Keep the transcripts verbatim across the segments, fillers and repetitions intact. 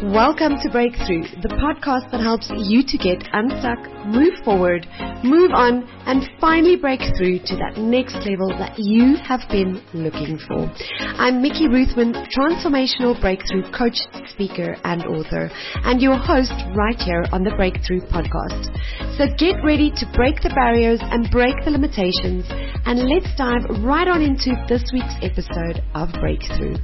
Welcome to Breakthrough, the podcast that helps you to get unstuck, move forward, move on, and finally break through to that next level that you have been looking for. I'm Mickey Ruthman, transformational breakthrough coach, speaker, and author, and your host right here on the Breakthrough podcast. So get ready to break the barriers and break the limitations, and let's dive right on into this week's episode of Breakthrough.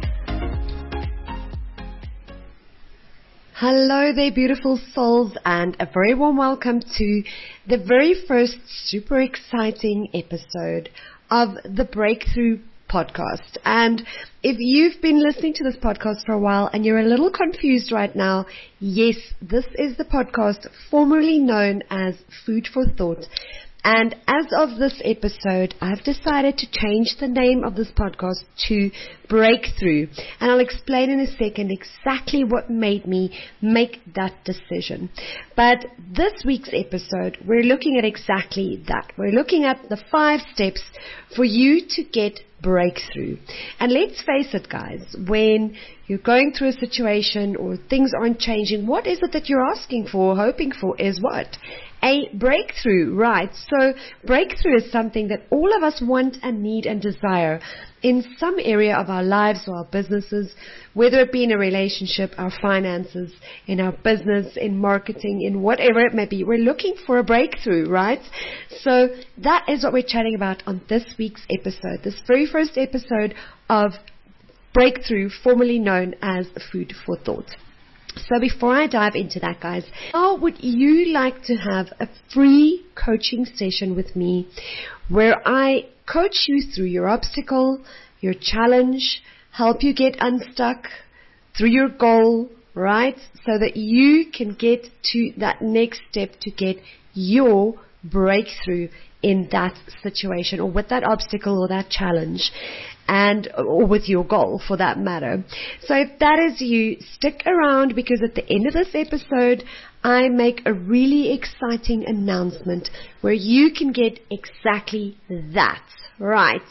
Hello there, beautiful souls, and a very warm welcome to the very first super exciting episode of the Breakthrough podcast. And if you've been listening to this podcast for a while and you're a little confused right now, yes, this is the podcast formerly known as Food for Thought. And as of this episode, I've decided to change the name of this podcast to Breakthrough. And I'll explain in a second exactly what made me make that decision. But this week's episode, we're looking at exactly that. We're looking at the five steps for you to get breakthrough. And let's face it, guys, when you're going through a situation or things aren't changing, what is it that you're asking for, hoping for is what? A breakthrough, right? So breakthrough is something that all of us want and need and desire in some area of our lives or our businesses, whether it be in a relationship, our finances, in our business, in marketing, in whatever it may be. We're looking for a breakthrough, right? So that is what we're chatting about on this week's episode, this very first episode of Breakthrough, formerly known as Food for Thought. So before I dive into that, guys, how would you like to have a free coaching session with me where I coach you through your obstacle, your challenge, help you get unstuck through your goal, right? So that you can get to that next step to get your breakthrough in that situation or with that obstacle or that challenge, and or with your goal for that matter. So if that is you, stick around, because at the end of this episode I make a really exciting announcement where you can get exactly that, right?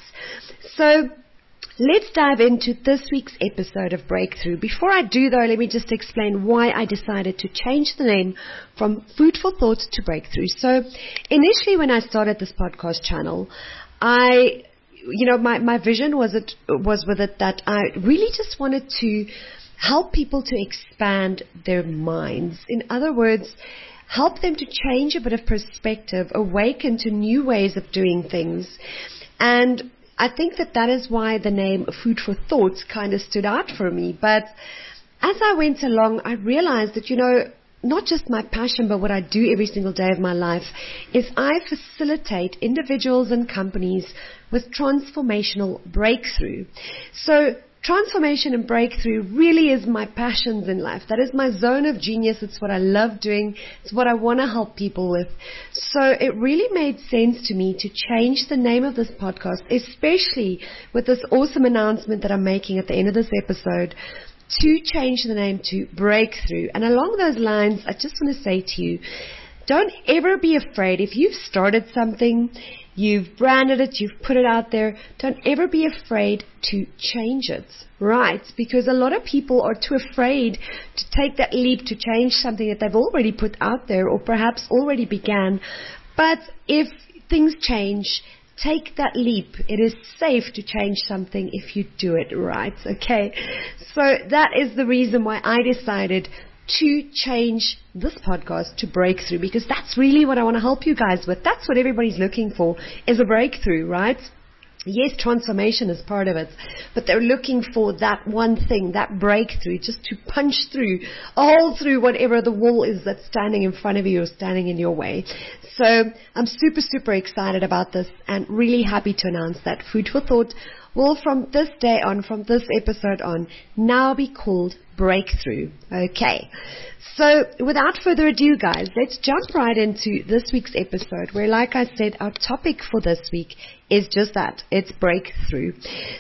So let's dive into this week's episode of Breakthrough. Before I do though, let me just explain why I decided to change the name from Food for Thought to Breakthrough. So initially when I started this podcast channel, I, you know, my, my vision was it was with it that I really just wanted to help people to expand their minds. In other words, help them to change a bit of perspective, awaken to new ways of doing things. And I think that that is why the name Food for Thought kind of stood out for me. But as I went along, I realized that, you know, not just my passion, but what I do every single day of my life is I facilitate individuals and companies with transformational breakthrough. So transformation and breakthrough really is my passions in life. That is my zone of genius. It's what I love doing. It's what I want to help people with. So it really made sense to me to change the name of this podcast, especially with this awesome announcement that I'm making at the end of this episode, to change the name to Breakthrough. And along those lines, I just want to say to you, don't ever be afraid. If you've started something, you've branded it, you've put it out there, don't ever be afraid to change it, right? Because a lot of people are too afraid to take that leap to change something that they've already put out there or perhaps already began. But if things change, take that leap. It is safe to change something if you do it right, okay? So that is the reason why I decided to change this podcast to Breakthrough, because that's really what I want to help you guys with. That's what everybody's looking for, is a breakthrough, right? Yes, transformation is part of it, but they're looking for that one thing, that breakthrough, just to punch through, all through whatever the wall is that's standing in front of you or standing in your way. So I'm super, super excited about this and really happy to announce that Food for Thought will from this day on, from this episode on, now be called Breakthrough. Okay. So without further ado, guys, let's jump right into this week's episode where, like I said, our topic for this week is just that. It's breakthrough.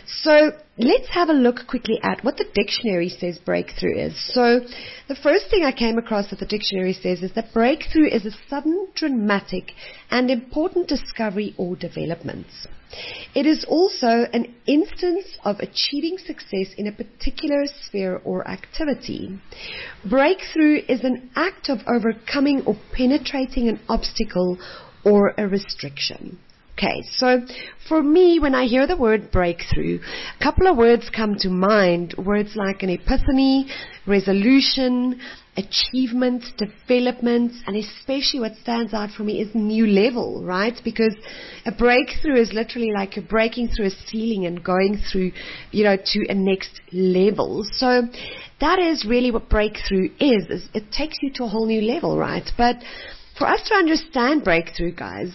So let's have a look quickly at what the dictionary says breakthrough is. So the first thing I came across that the dictionary says is that breakthrough is a sudden, dramatic, and important discovery or development. It is also an instance of achieving success in a particular sphere or activity. Breakthrough is an act of overcoming or penetrating an obstacle or a restriction. Okay, so for me, when I hear the word breakthrough, a couple of words come to mind. Words like an epiphany, resolution, achievement, development, and especially what stands out for me is new level, right? Because a breakthrough is literally like you're breaking through a ceiling and going through, you know, to a next level. So that is really what breakthrough is, is it takes you to a whole new level, right? But for us to understand breakthrough, guys,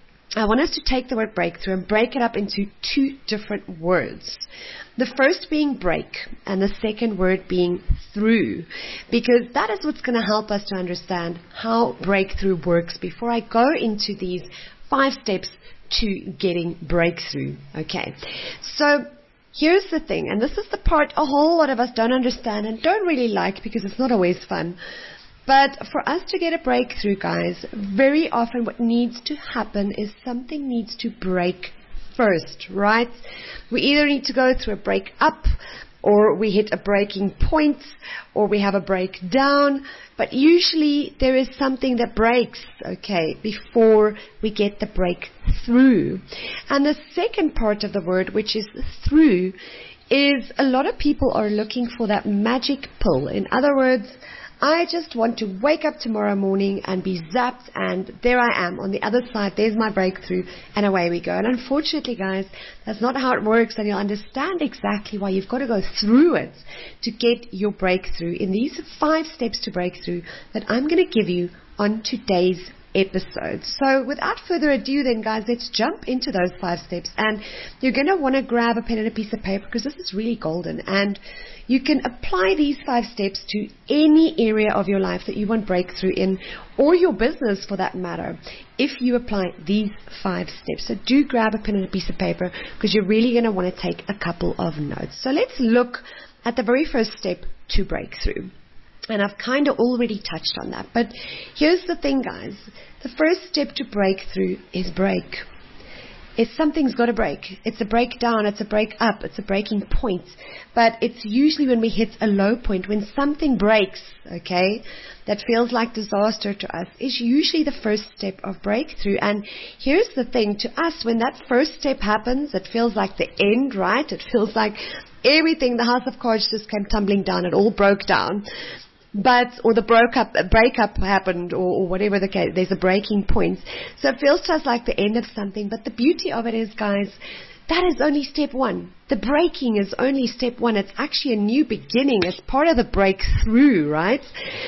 I want us to take the word breakthrough and break it up into two different words. The first being break and the second word being through, because that is what's going to help us to understand how breakthrough works before I go into these five steps to getting breakthrough. Okay, so here's the thing, and this is the part a whole lot of us don't understand and don't really like because it's not always fun. But for us to get a breakthrough, guys, very often what needs to happen is something needs to break first, right? We either need to go through a break up, or we hit a breaking point, or we have a breakdown. But usually there is something that breaks, okay, before we get the breakthrough. And the second part of the word, which is through, is a lot of people are looking for that magic pill. In other words, I just want to wake up tomorrow morning and be zapped, and there I am on the other side. There's my breakthrough, and away we go. And unfortunately, guys, that's not how it works, and you'll understand exactly why you've got to go through it to get your breakthrough in these five steps to breakthrough that I'm going to give you on today's episode. So without further ado then, guys, let's jump into those five steps. And you're going to want to grab a pen and a piece of paper because this is really golden, and you can apply these five steps to any area of your life that you want breakthrough in, or your business for that matter, if you apply these five steps. So do grab a pen and a piece of paper because you're really going to want to take a couple of notes. So let's look at the very first step to breakthrough. And I've kind of already touched on that. But here's the thing, guys. The first step to breakthrough is break. If something's got to break. It's a breakdown, it's a break up, it's a breaking point. But it's usually when we hit a low point, when something breaks, okay, that feels like disaster to us, is usually the first step of breakthrough. And here's the thing, to us, when that first step happens, it feels like the end, right? It feels like everything, the house of cards just came tumbling down, it all broke down. But, or the broke up, breakup happened, or, or whatever the case, there's a breaking point. So it feels to us like the end of something. But the beauty of it is, guys, that is only step one. The breaking is only step one. It's actually a new beginning. It's part of the breakthrough, right?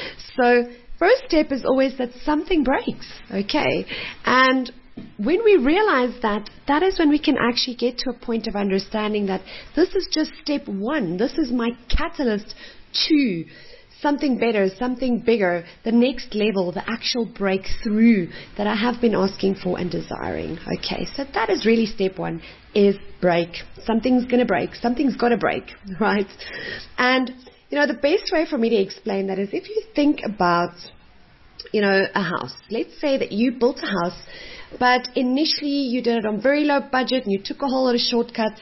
So first step is always that something breaks, okay? And when we realize that, that is when we can actually get to a point of understanding that this is just step one. This is my catalyst to something better, something bigger, the next level, the actual breakthrough that I have been asking for and desiring. Okay, so that is really step one, is break. Something's going to break. Something's got to break, right? And, you know, the best way for me to explain that is if you think about, you know, a house. Let's say that you built a house, but initially you did it on very low budget and you took a whole lot of shortcuts,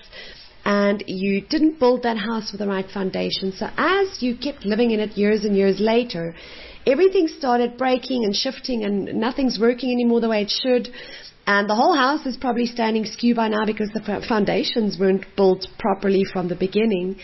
and you didn't build that house with the right foundation. So as you kept living in it years and years later, everything started breaking and shifting, and nothing's working anymore the way it should. And the whole house is probably standing skew by now because the foundations weren't built properly from the beginning.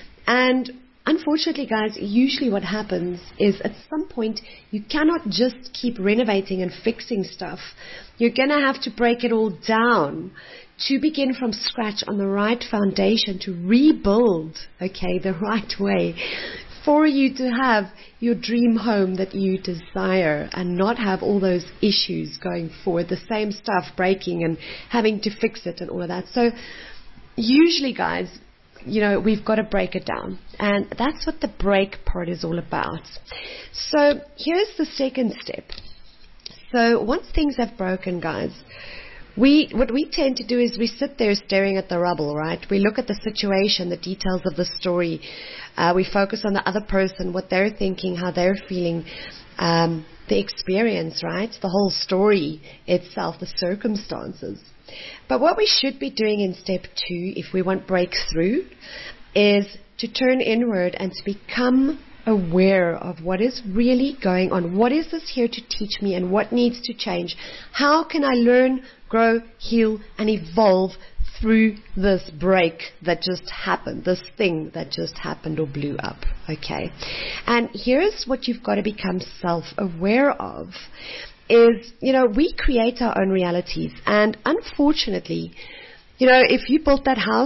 And unfortunately, guys, usually what happens is at some point you cannot just keep renovating and fixing stuff. You're going to have to break it all down to begin from scratch on the right foundation, to rebuild, okay, the right way for you to have your dream home that you desire and not have all those issues going forward, the same stuff breaking and having to fix it and all of that. So usually, guys, you know, we've got to break it down. And that's what the break part is all about. So here's the second step. So once things have broken, guys, we what we tend to do is we sit there staring at the rubble, right? We look at the situation, the details of the story. Uh, we focus on the other person, what they're thinking, how they're feeling, um, the experience, right? The whole story itself, the circumstances. But what we should be doing in step two, if we want breakthrough, is to turn inward and to become aware of what is really going on. What is this here to teach me, and what needs to change? How can I learn, grow, heal, and evolve through this break that just happened, this thing that just happened or blew up? Okay. And here's what you've got to become self-aware of is, you know, we create our own realities. And unfortunately, you know, if you built that house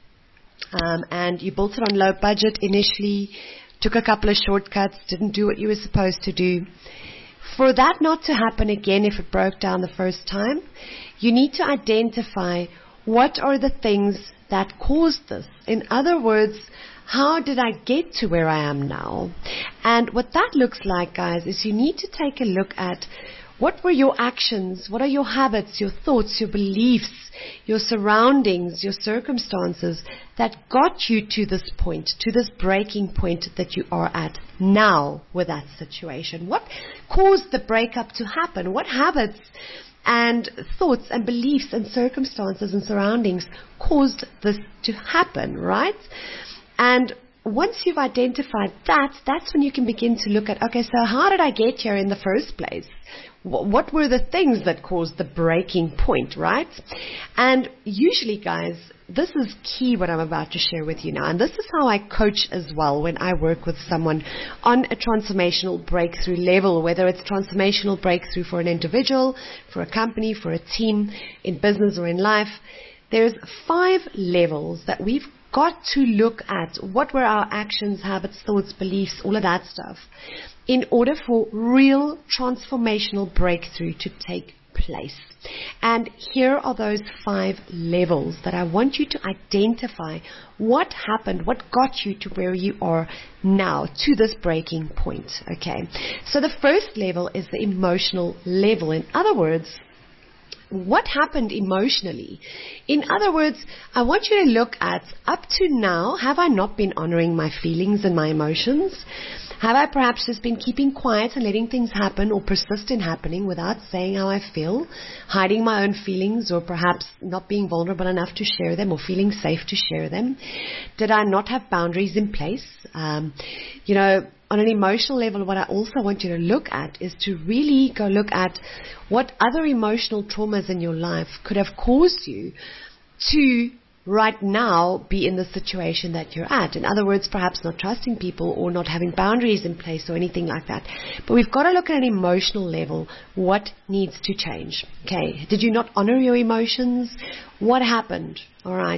um, and you built it on low budget initially, took a couple of shortcuts, didn't do what you were supposed to do, for that not to happen again if it broke down the first time, you need to identify what are the things that caused this. In other words, how did I get to where I am now? And what that looks like, guys, is you need to take a look at what were your actions, what are your habits, your thoughts, your beliefs, your surroundings, your circumstances that got you to this point, to this breaking point that you are at now with that situation. What caused the breakup to happen? What habits and thoughts and beliefs and circumstances and surroundings caused this to happen, right? And once you've identified that, that's when you can begin to look at, okay, so how did I get here in the first place? What were the things that caused the breaking point, right? And usually, guys, this is key what I'm about to share with you now. And this is how I coach as well when I work with someone on a transformational breakthrough level, whether it's transformational breakthrough for an individual, for a company, for a team, in business or in life. There's five levels that we've got to look at. What were our actions, habits, thoughts, beliefs, all of that stuff, in order for real transformational breakthrough to take place. And here are those five levels that I want you to identify what happened, what got you to where you are now, to this breaking point. Okay. So the first level is the emotional level. In other words, what happened emotionally? In other words, I want you to look at, up to now, have I not been honoring my feelings and my emotions? Have I perhaps just been keeping quiet and letting things happen or persist in happening without saying how I feel, hiding my own feelings, or perhaps not being vulnerable enough to share them or feeling safe to share them? Did I not have boundaries in place? Um, you know, on an emotional level, what I also want you to look at is to really go look at what other emotional traumas in your life could have caused you to right now be in the situation that you're at. In other words, perhaps not trusting people or not having boundaries in place or anything like that. But we've got to look at an emotional level. What needs to change? Okay. Did you not honor your emotions? What happened? All right.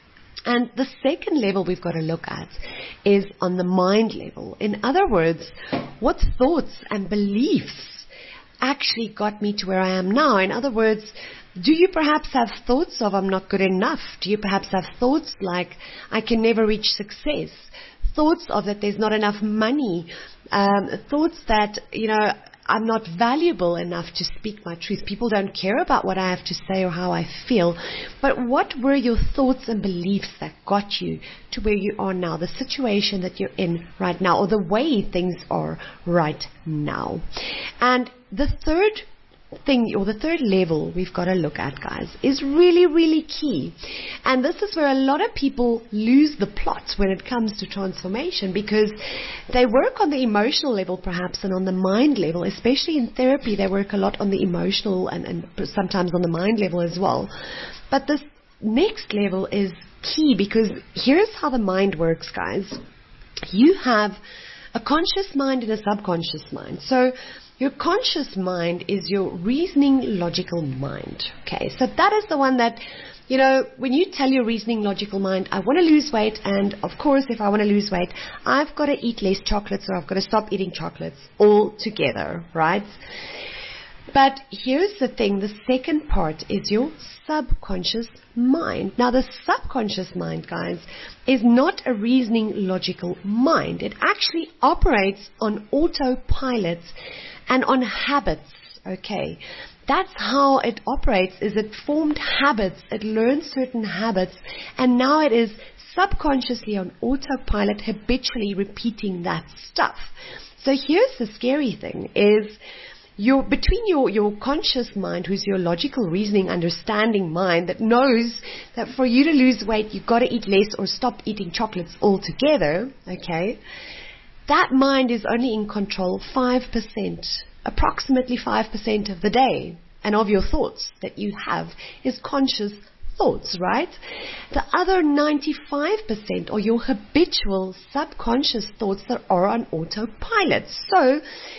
And the second level we've got to look at is on the mind level. In other words, what thoughts and beliefs actually got me to where I am now? In other words, do you perhaps have thoughts of I'm not good enough? Do you perhaps have thoughts like I can never reach success? Thoughts of that there's not enough money? Um, thoughts that, you know, I'm not valuable enough to speak my truth. People don't care about what I have to say or how I feel. But what were your thoughts and beliefs that got you to where you are now, the situation that you're in right now, or the way things are right now? And the third thing, or the third level we've got to look at, guys, is really, really key. And this is where a lot of people lose the plot when it comes to transformation, because they work on the emotional level perhaps and on the mind level. Especially in therapy, they work a lot on the emotional and, and sometimes on the mind level as well. But this next level is key, because here's how the mind works, guys. You have a conscious mind and a subconscious mind. So your conscious mind is your reasoning, logical mind. Okay, so that is the one that, you know, when you tell your reasoning, logical mind, I want to lose weight, and of course, if I want to lose weight, I've got to eat less chocolates, or I've got to stop eating chocolates altogether, right? But here's the thing, the second part is your subconscious mind. Now, the subconscious mind, guys, is not a reasoning, logical mind. It actually operates on autopilot and on habits, okay? That's how it operates, is it formed habits, it learns certain habits, and now it is subconsciously on autopilot, habitually repeating that stuff. So here's the scary thing, is your, between your, your conscious mind, who's your logical, reasoning, understanding mind that knows that for you to lose weight, you've got to eat less or stop eating chocolates altogether, okay, that mind is only in control five percent, approximately five percent of the day, and of your thoughts that you have is conscious thoughts, right? The other ninety-five percent are your habitual subconscious thoughts that are on autopilot. So,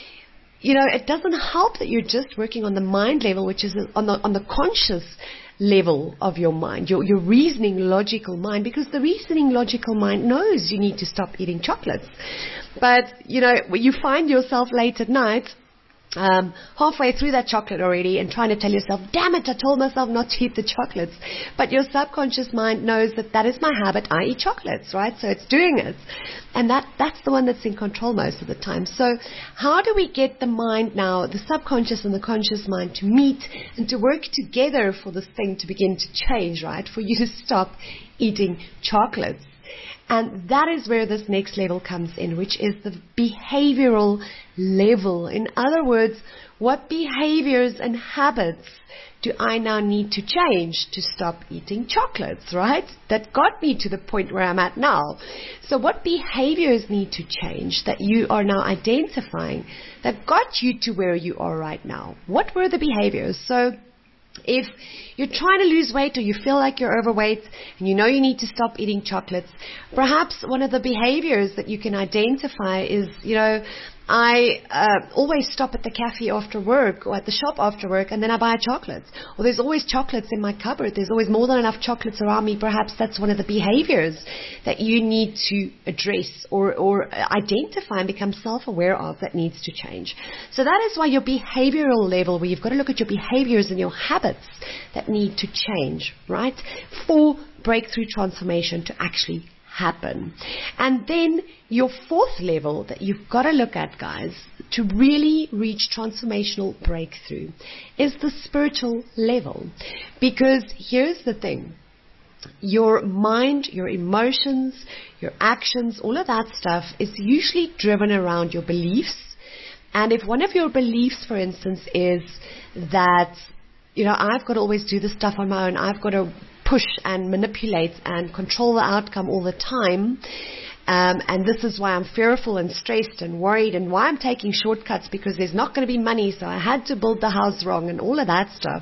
you know, it doesn't help that you're just working on the mind level, which is on the on the conscious level of your mind, your your reasoning, logical mind, because the reasoning, logical mind knows you need to stop eating chocolates. But, you know, you find yourself late at night, Um, halfway through that chocolate already and trying to tell yourself, damn it, I told myself not to eat the chocolates. But your subconscious mind knows that that is my habit. I eat chocolates, right? So it's doing it. And that, that's the one that's in control most of the time. So how do we get the mind now, the subconscious and the conscious mind, to meet and to work together for this thing to begin to change, right? For you to stop eating chocolates. And that is where this next level comes in, which is the behavioral level. In other words, what behaviors and habits do I now need to change to stop eating chocolates, right? That got me to the point where I'm at now. So what behaviors need to change that you are now identifying that got you to where you are right now? What were the behaviors? So if you're trying to lose weight or you feel like you're overweight and you know you need to stop eating chocolates, perhaps one of the behaviors that you can identify is, you know, I uh, always stop at the cafe after work or at the shop after work and then I buy chocolates. Or there's always chocolates in my cupboard. There's always more than enough chocolates around me. Perhaps that's one of the behaviors that you need to address or, or identify and become self-aware of that needs to change. So that is why your behavioral level, where you've got to look at your behaviors and your habits that need to change, right, for breakthrough transformation to actually happen. And then your fourth level that you've got to look at, guys, to really reach transformational breakthrough is the spiritual level. Because here's the thing. Your mind, your emotions, your actions, all of that stuff is usually driven around your beliefs. And if one of your beliefs, for instance, is that, you know, I've got to always do this stuff on my own, I've got to push and manipulate and control the outcome all the time, um, and this is why I'm fearful and stressed and worried and why I'm taking shortcuts because there's not going to be money, so I had to build the house wrong and all of that stuff,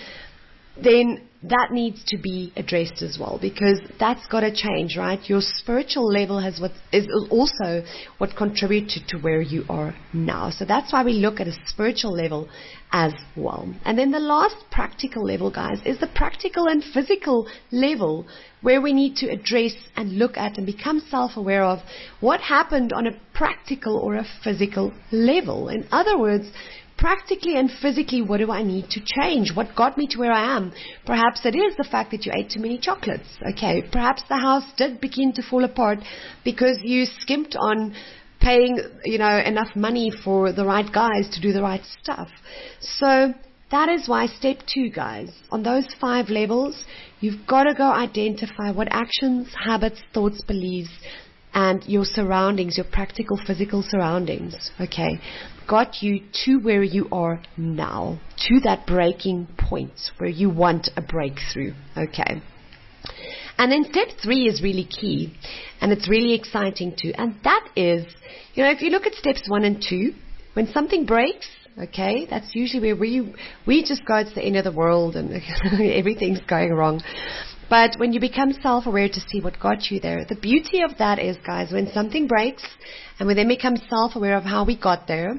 then that needs to be addressed as well, because that's got to change, right? Your spiritual level has what is also what contributed to where you are now. So that's why we look at a spiritual level as well. And then the last practical level, guys, is the practical and physical level, where we need to address and look at and become self-aware of what happened on a practical or a physical level. In other words, practically and physically, what do I need to change? What got me to where I am? Perhaps it is the fact that you ate too many chocolates. Okay, perhaps the house did begin to fall apart because you skimped on paying, you know, enough money for the right guys to do the right stuff. So that is why step two, guys, on those five levels, you've got to go identify what actions, habits, thoughts, beliefs, and your surroundings, your practical physical surroundings, okay, got you to where you are now, to that breaking point where you want a breakthrough, okay. And then step three is really key, and it's really exciting too, and that is, you know, if you look at steps one and two, when something breaks, okay, that's usually where we, we just go, it's the end of the world and everything's going wrong. But when you become self-aware to see what got you there, the beauty of that is, guys, when something breaks and we then become self-aware of how we got there,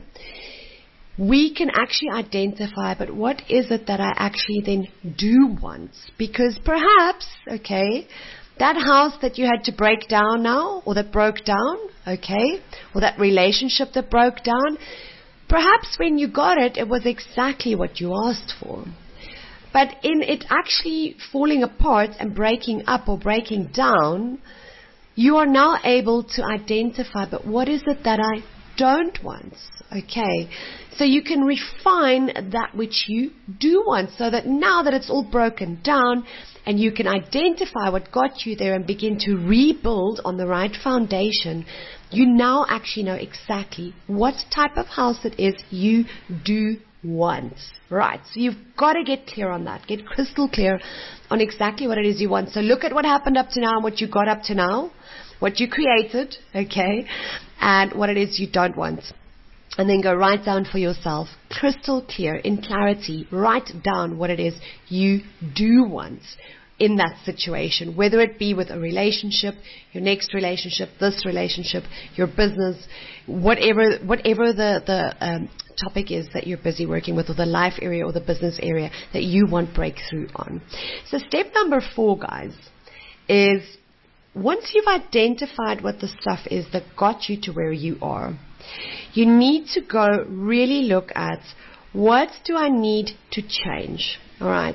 we can actually identify, but what is it that I actually then do want? Because perhaps, okay, that house that you had to break down now, or that broke down, okay, or that relationship that broke down, perhaps when you got it, it was exactly what you asked for. But in it actually falling apart and breaking up or breaking down, you are now able to identify, but what is it that I don't want? Okay, so you can refine that which you do want, so that now that it's all broken down and you can identify what got you there and begin to rebuild on the right foundation, you now actually know exactly what type of house it is you do want. Right. So you've got to get clear on that. Get crystal clear on exactly what it is you want. So look at what happened up to now and what you got up to now, what you created, okay, and what it is you don't want. And then go right down for yourself, crystal clear, in clarity, write down what it is you do want in that situation, whether it be with a relationship, your next relationship, this relationship, your business, whatever whatever the, the um, topic is that you're busy working with, or the life area or the business area that you want breakthrough on. So step number four, guys, is once you've identified what the stuff is that got you to where you are, you need to go really look at, what do I need to change? All right.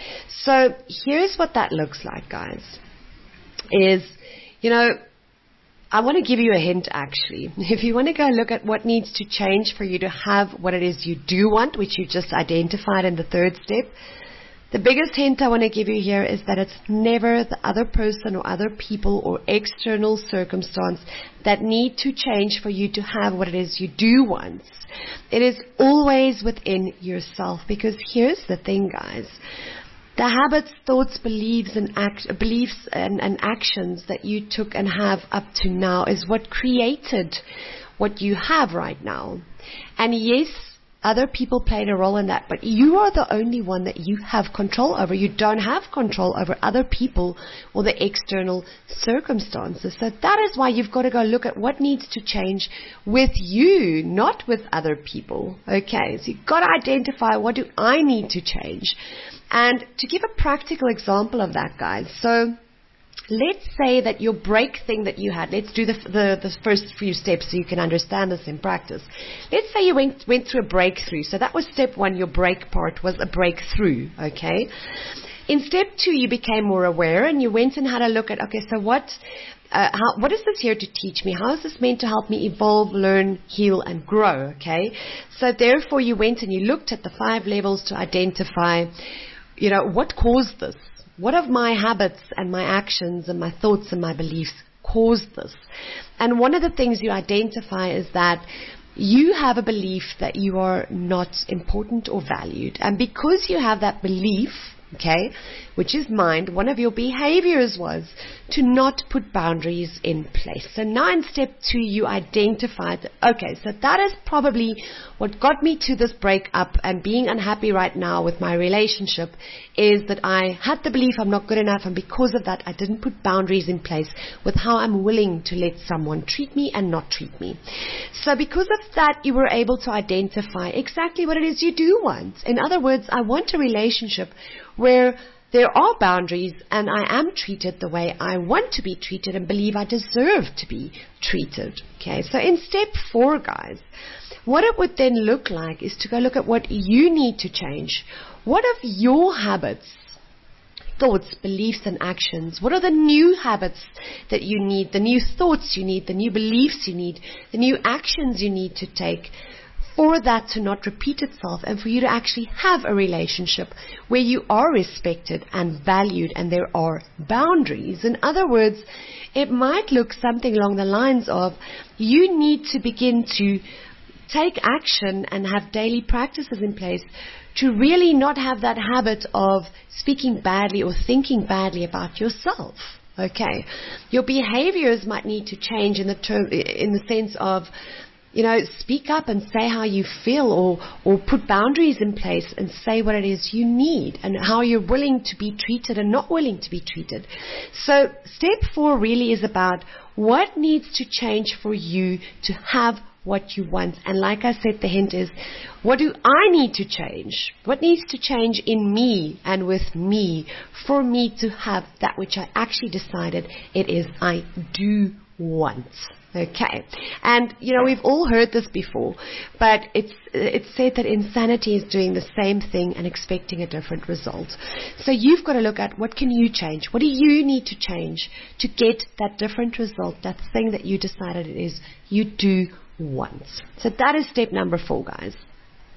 So here's what that looks like, guys, is, you know, I want to give you a hint, actually. If you want to go look at what needs to change for you to have what it is you do want, which you just identified in the third step, the biggest hint I want to give you here is that it's never the other person or other people or external circumstance that need to change for you to have what it is you do want. It is always within yourself, because here's the thing, guys. The habits, thoughts, beliefs, and act, beliefs and, and actions that you took and have up to now is what created what you have right now. And yes, other people played a role in that, but you are the only one that you have control over. You don't have control over other people or the external circumstances. So that is why you've got to go look at what needs to change with you, not with other people. Okay, so you've got to identify, what do I need to change? And to give a practical example of that, guys, so let's say that your break thing that you had, let's do the, the, the first few steps so you can understand this in practice. Let's say you went, went through a breakthrough. So that was step one. Your break part was a breakthrough, okay? In step two, you became more aware and you went and had a look at, okay, so what, uh, how, what is this here to teach me? How is this meant to help me evolve, learn, heal, and grow, okay? So therefore, you went and you looked at the five levels to identify, you know, what caused this? What of my habits and my actions and my thoughts and my beliefs caused this? And one of the things you identify is that you have a belief that you are not important or valued. And because you have that belief, okay, which is mind, one of your behaviors was to not put boundaries in place. So now in step two, you identified that, okay, so that is probably what got me to this breakup and being unhappy right now with my relationship, is that I had the belief I'm not good enough, and because of that, I didn't put boundaries in place with how I'm willing to let someone treat me and not treat me. So because of that, you were able to identify exactly what it is you do want. In other words, I want a relationship where there are boundaries and I am treated the way I want to be treated and believe I deserve to be treated. Okay, so in step four, guys, what it would then look like is to go look at what you need to change. What of your habits, thoughts, beliefs, and actions? What are the new habits that you need, the new thoughts you need, the new beliefs you need, the new actions you need to take for that to not repeat itself and for you to actually have a relationship where you are respected and valued and there are boundaries? In other words, it might look something along the lines of, you need to begin to take action and have daily practices in place to really not have that habit of speaking badly or thinking badly about yourself. Okay, your behaviors might need to change in the term, in the sense of, you know, speak up and say how you feel, or or put boundaries in place and say what it is you need and how you're willing to be treated and not willing to be treated. So step four really is about what needs to change for you to have what you want. And like I said, the hint is, what do I need to change? What needs to change in me and with me for me to have that which I actually decided it is I do want? Okay, and you know, we've all heard this before, but it's it's said that insanity is doing the same thing and expecting a different result. So you've got to look at, what can you change? What do you need to change to get that different result, that thing that you decided it is you do want? So that is step number four, guys.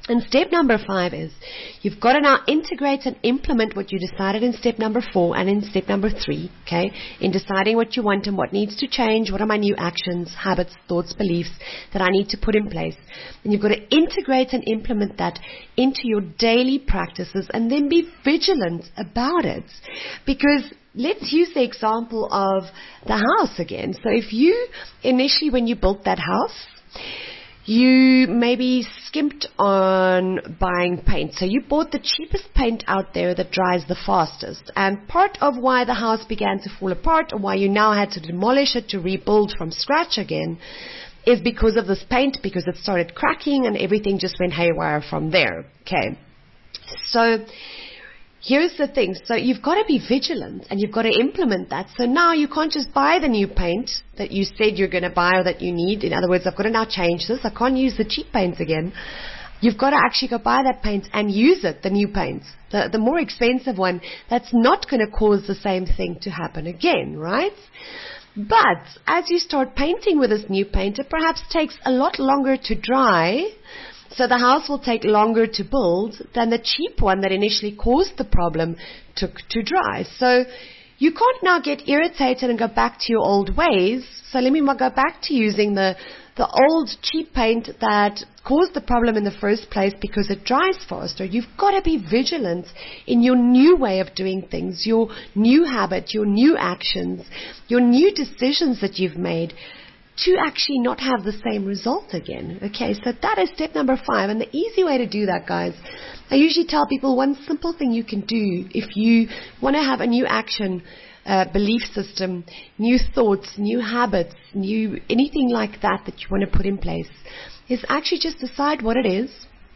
And step number five is you've got to now integrate and implement what you decided in step number four and in step number three, okay, in deciding what you want and what needs to change, what are my new actions, habits, thoughts, beliefs that I need to put in place. And you've got to integrate and implement that into your daily practices and then be vigilant about it. Because let's use the example of the house again. So if you initially, when you built that house, you maybe skimped on buying paint. So you bought the cheapest paint out there that dries the fastest. And part of why the house began to fall apart, or why you now had to demolish it to rebuild from scratch again, is because of this paint, because it started cracking and everything just went haywire from there. Okay. So here's the thing. So you've got to be vigilant and you've got to implement that. So now you can't just buy the new paint that you said you're going to buy or that you need. In other words, I've got to now change this. I can't use the cheap paint again. You've got to actually go buy that paint and use it, the new paint. The, the more expensive one, that's not going to cause the same thing to happen again, right? But as you start painting with this new paint, it perhaps takes a lot longer to dry. So the house will take longer to build than the cheap one that initially caused the problem took to dry. So you can't now get irritated and go back to your old ways. So let me go back to using the, the old cheap paint that caused the problem in the first place because it dries faster. You've got to be vigilant in your new way of doing things, your new habit, your new actions, your new decisions that you've made, to actually not have the same result again. Okay, so that is step number five. And the easy way to do that, guys, I usually tell people one simple thing you can do if you want to have a new action, uh, belief system, new thoughts, new habits, new anything like that that you want to put in place, is actually just decide what it is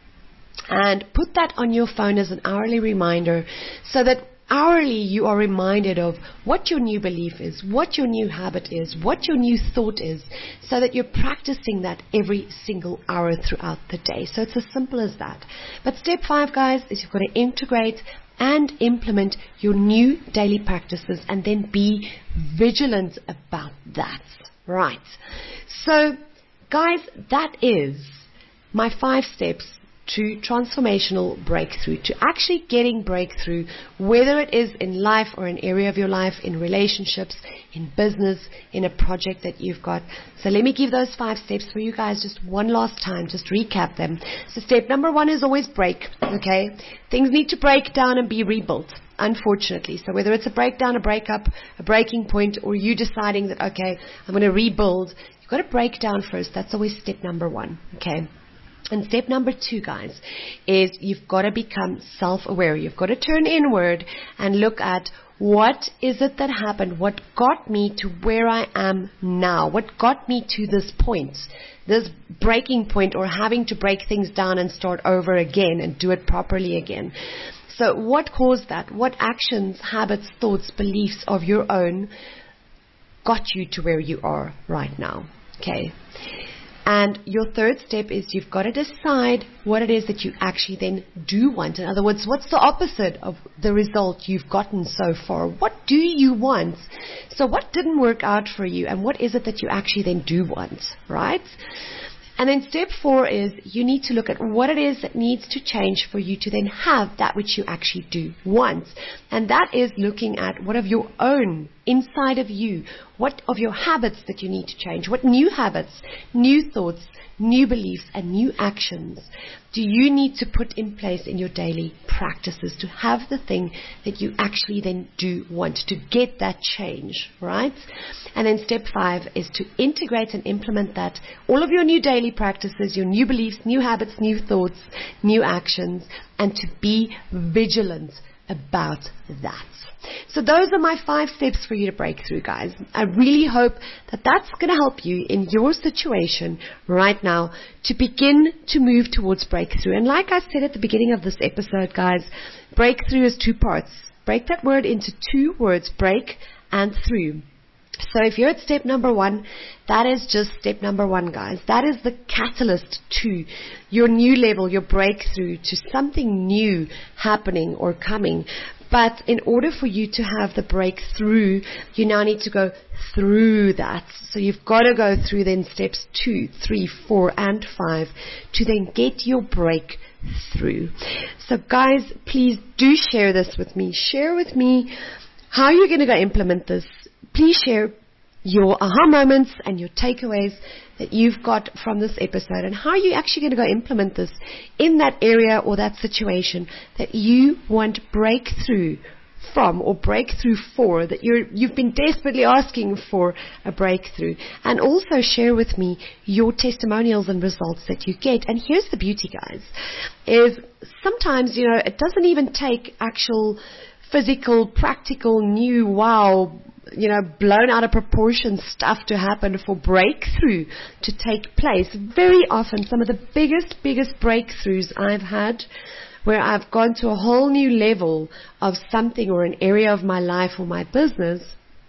and put that on your phone as an hourly reminder so that hourly you are reminded of what your new belief is, what your new habit is, what your new thought is, so that you're practicing that every single hour throughout the day. So it's as simple as that. But step five, guys, is you've got to integrate and implement your new daily practices and then be vigilant about that. Right. So, guys, that is my five steps to transformational breakthrough, to actually getting breakthrough, whether it is in life or an area of your life, in relationships, in business, in a project that you've got. So let me give those five steps for you guys just one last time, just recap them. So step number one is always break, okay? Things need to break down and be rebuilt, unfortunately. So whether it's a breakdown, a breakup, a breaking point, or you deciding that, okay, I'm going to rebuild, you've got to break down first. That's always step number one, okay? And step number two, guys, is you've got to become self-aware. You've got to turn inward and look at what is it that happened, what got me to where I am now, what got me to this point, this breaking point, or having to break things down and start over again and do it properly again. So what caused that? What actions, habits, thoughts, beliefs of your own got you to where you are right now? Okay. And your third step is you've got to decide what it is that you actually then do want. In other words, what's the opposite of the result you've gotten so far? What do you want? So what didn't work out for you, and what is it that you actually then do want, right? And then step four is you need to look at what it is that needs to change for you to then have that which you actually do want. And that is looking at what of your own inside of you, what of your habits that you need to change, what new habits, new thoughts, new beliefs, and new actions do you need to put in place in your daily practices to have the thing that you actually then do want, to get that change, right? And then step five is to integrate and implement that, all of your new daily practices, your new beliefs, new habits, new thoughts, new actions, and to be vigilant about that. So those are my five steps for you to break through, guys. I really hope that that's going to help you in your situation right now to begin to move towards breakthrough. And like I said at the beginning of this episode, guys, breakthrough is two parts. Break that word into two words, break and through. So if you're at step number one, that is just step number one, guys. That is the catalyst to your new level, your breakthrough, to something new happening or coming. But in order for you to have the breakthrough, you now need to go through that. So you've got to go through then steps two, three, four, and five to then get your breakthrough. through. So guys, please do share this with me. Share with me how you're going to go implement this. Please share your aha moments and your takeaways that you've got from this episode, and how you're actually going to go implement this in that area or that situation that you want breakthrough from, or breakthrough for, that you're, you've been desperately asking for a breakthrough. And also share with me your testimonials and results that you get. And here's the beauty, guys, is sometimes, you know, it doesn't even take actual physical, practical, new, wow, you know, blown out of proportion stuff to happen for breakthrough to take place. Very often, some of the biggest, biggest breakthroughs I've had, where I've gone to a whole new level of something or an area of my life or my business,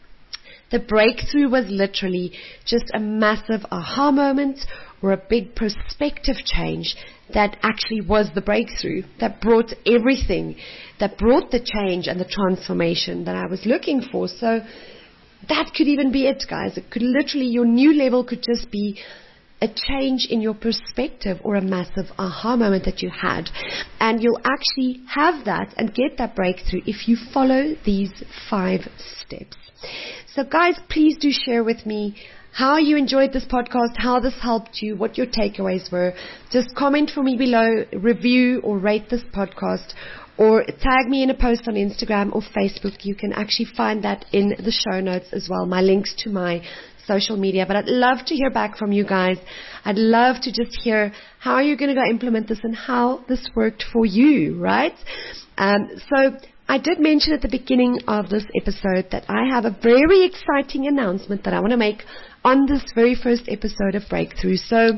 the breakthrough was literally just a massive aha moment or a big perspective change that actually was the breakthrough, that brought everything, that brought the change and the transformation that I was looking for. So that could even be it, guys. It could literally, your new level could just be a change in your perspective or a massive aha moment that you had. And you'll actually have that and get that breakthrough if you follow these five steps. So guys, please do share with me how you enjoyed this podcast, how this helped you, what your takeaways were. Just comment for me below, review or rate this podcast, or tag me in a post on Instagram or Facebook. You can actually find that in the show notes as well, my links to my social media. But I'd love to hear back from you guys. I'd love to just hear how you're going to go implement this and how this worked for you, right? Um, so I did mention at the beginning of this episode that I have a very exciting announcement that I want to make on this very first episode of Breakthrough. So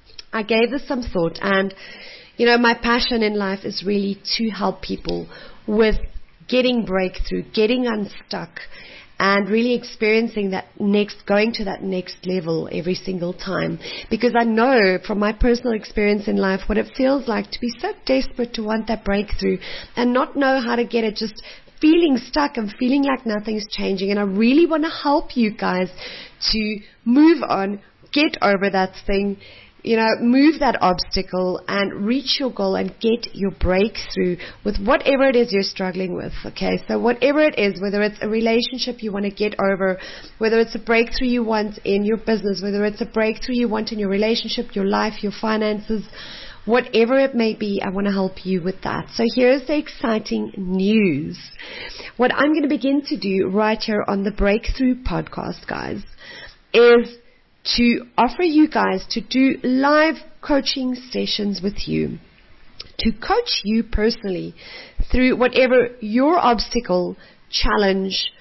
I gave this some thought, and you know, my passion in life is really to help people with getting breakthrough, getting unstuck, and really experiencing that next, going to that next level every single time. Because I know from my personal experience in life what it feels like to be so desperate to want that breakthrough and not know how to get it, just feeling stuck and feeling like nothing's changing. And I really want to help you guys to move on, get over that thing, you know, move that obstacle and reach your goal and get your breakthrough with whatever it is you're struggling with, okay? So whatever it is, whether it's a relationship you want to get over, whether it's a breakthrough you want in your business, whether it's a breakthrough you want in your relationship, your life, your finances, whatever it may be, I want to help you with that. So here's the exciting news. What I'm going to begin to do right here on the Breakthrough podcast, guys, is to offer you guys to do live coaching sessions with you, to coach you personally through whatever your obstacle, challenge,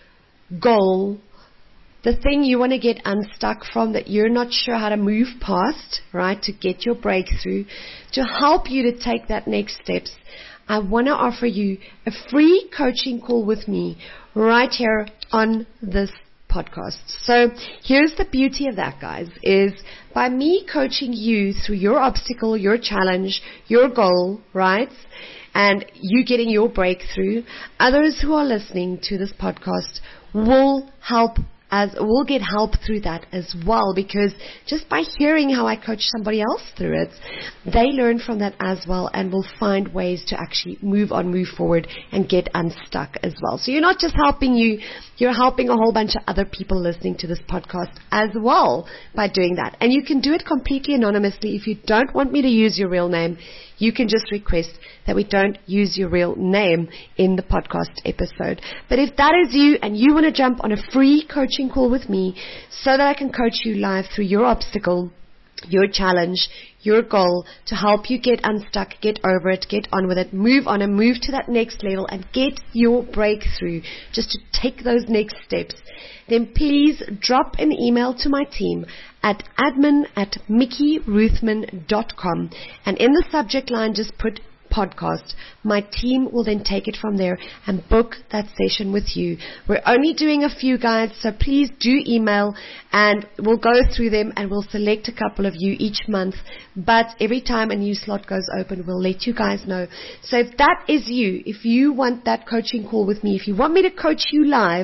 goal, the thing you want to get unstuck from that you're not sure how to move past, right, to get your breakthrough, to help you to take that next steps. I want to offer you a free coaching call with me right here on this podcast. So here's the beauty of that, guys, is by me coaching you through your obstacle, your challenge, your goal, right, and you getting your breakthrough, others who are listening to this podcast will help as will get help through that as well, because just by hearing how I coach somebody else through it, they learn from that as well and will find ways to actually move on, move forward and get unstuck as well. So you're not just helping you, you're helping a whole bunch of other people listening to this podcast as well by doing that. And you can do it completely anonymously. If you don't want me to use your real name, you can just request that we don't use your real name in the podcast episode. But if that is you and you want to jump on a free coaching call with me so that I can coach you live through your obstacle, your challenge, your goal, to help you get unstuck, get over it, get on with it, move on and move to that next level and get your breakthrough, just to take those next steps, then please drop an email to my team at admin at mickey ruthman dot com, and in the subject line just put podcast. My team will then take it from there and book that session with you. We're only doing a few, guys, so please do email and we'll go through them and we'll select a couple of you each month. But every time a new slot goes open, we'll let you guys know. So if that is you, if you want that coaching call with me, if you want me to coach you live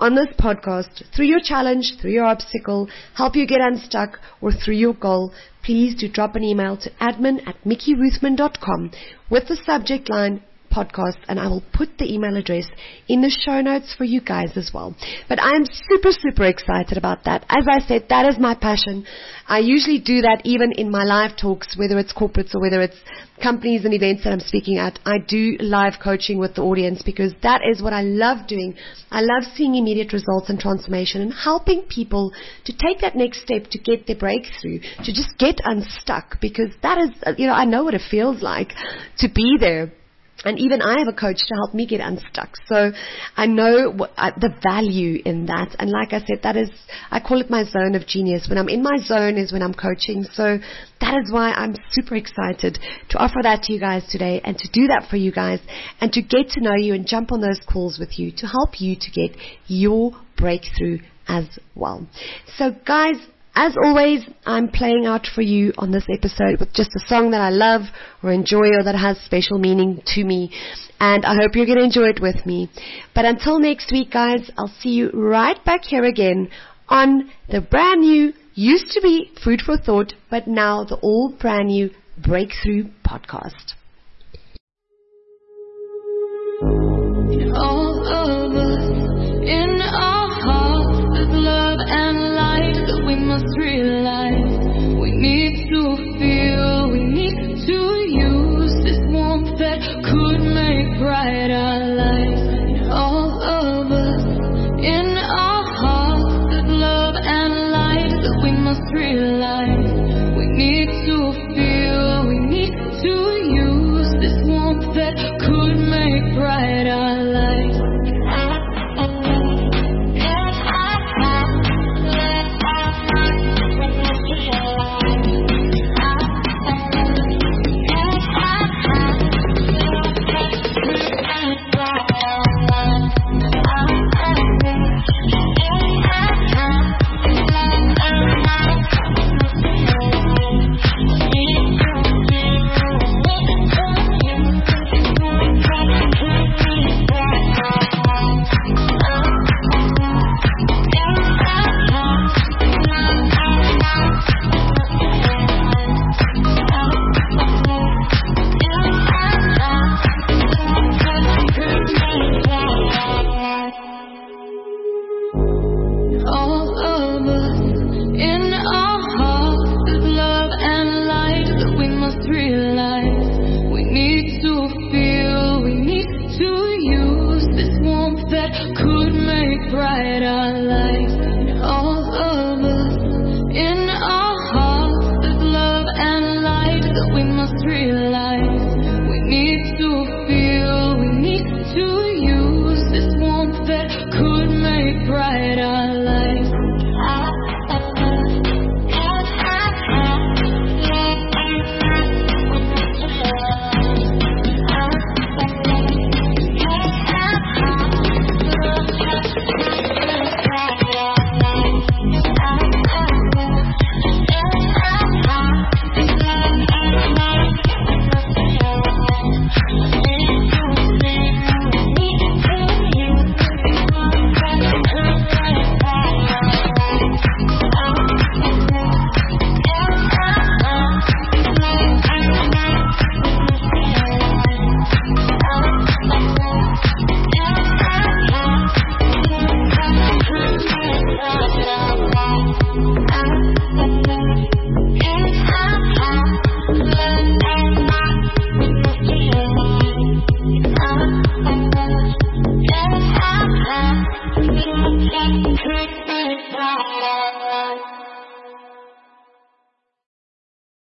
on this podcast through your challenge, through your obstacle, help you get unstuck, or through your goal, please do drop an email to admin at mickey ruthman dot com with the subject line podcast, and I will put the email address in the show notes for you guys as well. But I am super, super excited about that. As I said, that is my passion. I usually do that even in my live talks, whether it's corporates or whether it's companies and events that I'm speaking at. I do live coaching with the audience because that is what I love doing. I love seeing immediate results and transformation and helping people to take that next step to get their breakthrough, to just get unstuck, because that is, you know, I know what it feels like to be there. And even I have a coach to help me get unstuck. So I know what, uh, the value in that. And like I said, that is, I call it my zone of genius. When I'm in my zone is when I'm coaching. So that is why I'm super excited to offer that to you guys today and to do that for you guys and to get to know you and jump on those calls with you to help you to get your breakthrough as well. So guys, as always, I'm playing out for you on this episode with just a song that I love or enjoy or that has special meaning to me. And I hope you're going to enjoy it with me. But until next week, guys, I'll see you right back here again on the brand new, used to be Food for Thought, but now the all brand new Breakthrough Podcast. All of us in our hearts, there's love and light that we must realize.